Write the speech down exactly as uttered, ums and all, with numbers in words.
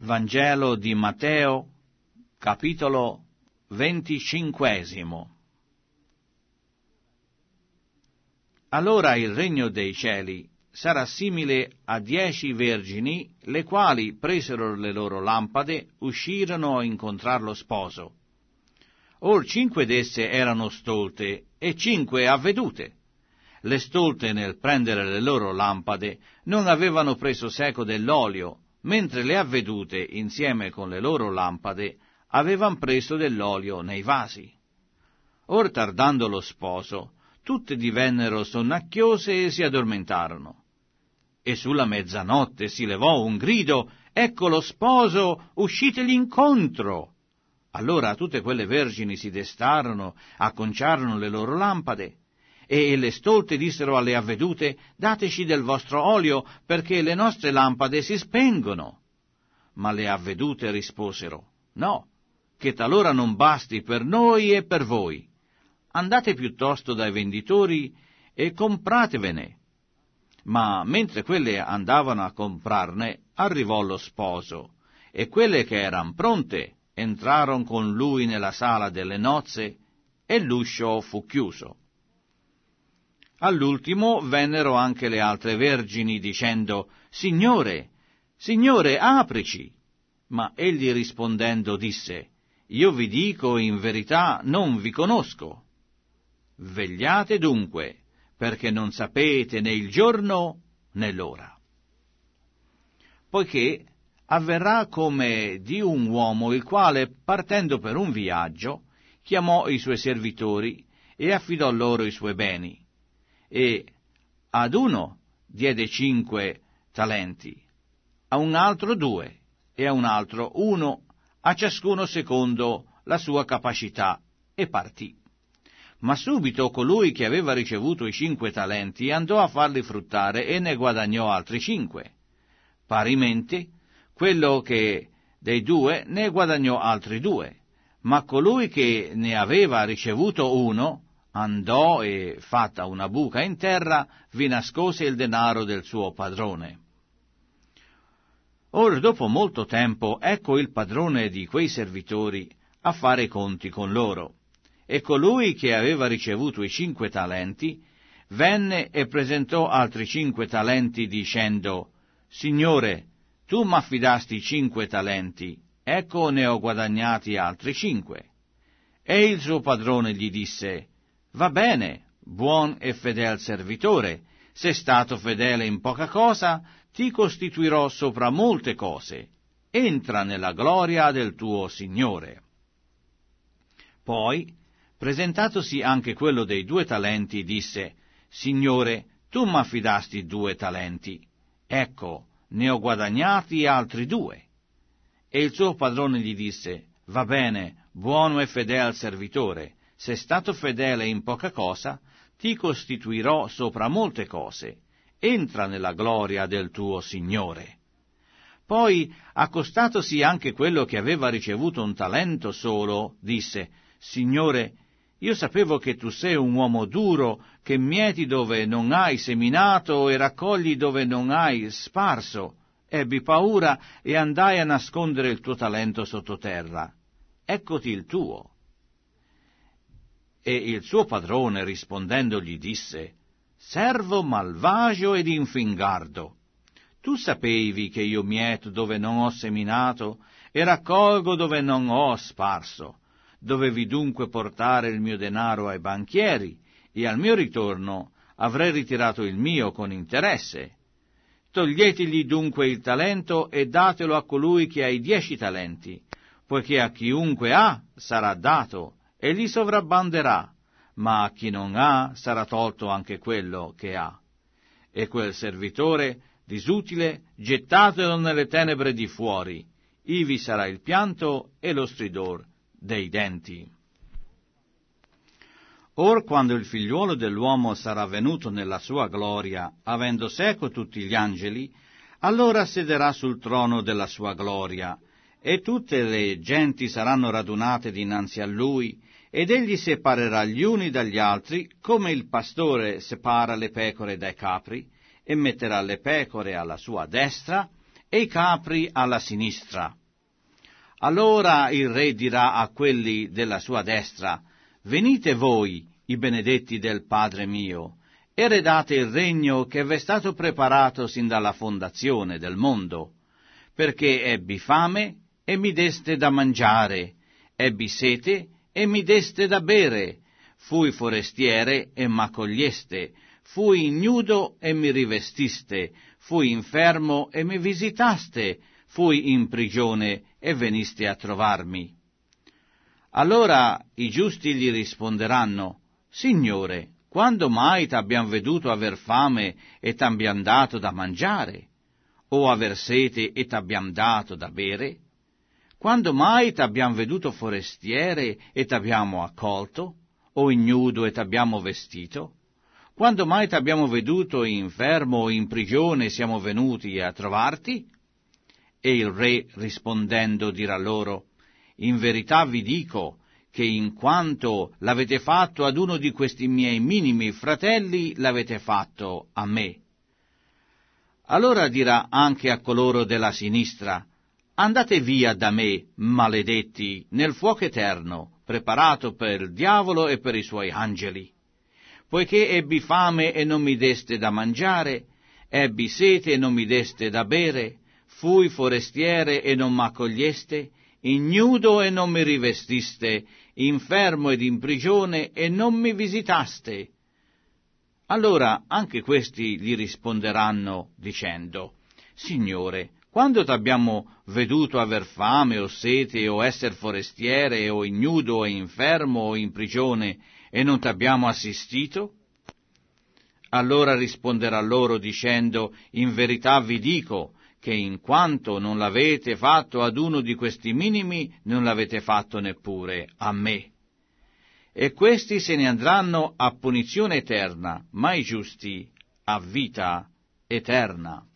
Vangelo di Matteo, capitolo venticinquesimo. Allora il regno dei cieli sarà simile a dieci vergini, le quali presero le loro lampade, uscirono a incontrar lo sposo. Or cinque d'esse erano stolte e cinque avvedute. Le stolte, nel prendere le loro lampade, non avevano preso seco dell'olio, mentre le avvedute, insieme con le loro lampade, avevan preso dell'olio nei vasi. Or tardando lo sposo, tutte divennero sonnacchiose e si addormentarono. E sulla mezzanotte si levò un grido: «Ecco lo sposo, uscitegli incontro!» Allora tutte quelle vergini si destarono, acconciarono le loro lampade, e le stolte dissero alle avvedute: «Dateci del vostro olio, perché le nostre lampade si spengono». Ma le avvedute risposero: «No, che talora non basti per noi e per voi. Andate piuttosto dai venditori e compratevene». Ma mentre quelle andavano a comprarne, arrivò lo sposo, e quelle che eran pronte entrarono con lui nella sala delle nozze, e l'uscio fu chiuso. All'ultimo vennero anche le altre vergini, dicendo: «Signore, Signore, aprici!» Ma egli rispondendo disse: «Io vi dico in verità, non vi conosco. Vegliate dunque, perché non sapete né il giorno né l'ora. Poiché avverrà come di un uomo, il quale, partendo per un viaggio, chiamò i suoi servitori e affidò loro i suoi beni. E ad uno diede cinque talenti, a un altro due, e a un altro uno, a ciascuno secondo la sua capacità, e partì. Ma subito colui che aveva ricevuto i cinque talenti andò a farli fruttare e ne guadagnò altri cinque. Parimenti, quello che dei due ne guadagnò altri due, ma colui che ne aveva ricevuto uno andò e, fatta una buca in terra, vi nascose il denaro del suo padrone. Or, dopo molto tempo, ecco il padrone di quei servitori a fare i conti con loro. E colui che aveva ricevuto i cinque talenti venne e presentò altri cinque talenti, dicendo: «Signore, tu m'affidasti cinque talenti, ecco ne ho guadagnati altri cinque». E il suo padrone gli disse: «Va bene, buon e fedel servitore, sei stato fedele in poca cosa, ti costituirò sopra molte cose, entra nella gloria del tuo Signore». Poi, presentatosi anche quello dei due talenti, disse: «Signore, tu m'affidasti due talenti, ecco, ne ho guadagnati altri due». E il suo padrone gli disse: «Va bene, buono e fedel servitore, sei stato fedele in poca cosa, ti costituirò sopra molte cose, entra nella gloria del tuo Signore». Poi, accostatosi anche quello che aveva ricevuto un talento solo, disse: «Signore, io sapevo che tu sei un uomo duro, che mieti dove non hai seminato e raccogli dove non hai sparso. Ebbi paura e andai a nascondere il tuo talento sottoterra. Eccoti il tuo». E il suo padrone rispondendo gli disse: «Servo malvagio ed infingardo, tu sapevi che io mieto dove non ho seminato e raccolgo dove non ho sparso. Dovevi dunque portare il mio denaro ai banchieri, e al mio ritorno avrei ritirato il mio con interesse. Toglietegli dunque il talento e datelo a colui che ha i dieci talenti, poiché a chiunque ha sarà dato e gli sovrabbonderà, ma a chi non ha sarà tolto anche quello che ha. E quel servitore disutile gettatelo nelle tenebre di fuori, ivi sarà il pianto e lo stridor dei denti». Or quando il figliuolo dell'uomo sarà venuto nella sua gloria, avendo seco tutti gli angeli, allora sederà sul trono della sua gloria, e tutte le genti saranno radunate dinanzi a lui, ed egli separerà gli uni dagli altri, come il pastore separa le pecore dai capri, e metterà le pecore alla sua destra e i capri alla sinistra. Allora il re dirà a quelli della sua destra: venite voi, i benedetti del Padre mio, eredate il regno che v'è stato preparato sin dalla fondazione del mondo, perché ebbi fame e mi deste da mangiare, ebbi sete e mi deste da bere, fui forestiere e m'accoglieste, fui ignudo e mi rivestiste, fui infermo e mi visitaste, fui in prigione e veniste a trovarmi. Allora i giusti gli risponderanno: Signore, quando mai t'abbiam veduto aver fame e t'abbiam dato da mangiare? O aver sete e t'abbiam dato da bere? Quando mai t'abbiam veduto forestiere e t'abbiamo accolto? O ignudo e t'abbiamo vestito? Quando mai t'abbiamo veduto infermo o in prigione e siamo venuti a trovarti? E il re rispondendo dirà loro: in verità vi dico che in quanto l'avete fatto ad uno di questi miei minimi fratelli, l'avete fatto a me. Allora dirà anche a coloro della sinistra: andate via da me, maledetti, nel fuoco eterno, preparato per il diavolo e per i suoi angeli. Poiché ebbi fame e non mi deste da mangiare, ebbi sete e non mi deste da bere, fui forestiere e non m'accoglieste, ignudo e non mi rivestiste, infermo ed in prigione e non mi visitaste. Allora anche questi gli risponderanno dicendo: Signore, quando t'abbiamo veduto aver fame o sete o esser forestiere o ignudo o infermo o in prigione e non t'abbiamo assistito? Allora risponderà loro dicendo: in verità vi dico che in quanto non l'avete fatto ad uno di questi minimi, non l'avete fatto neppure a me. E questi se ne andranno a punizione eterna, ma i giusti a vita eterna.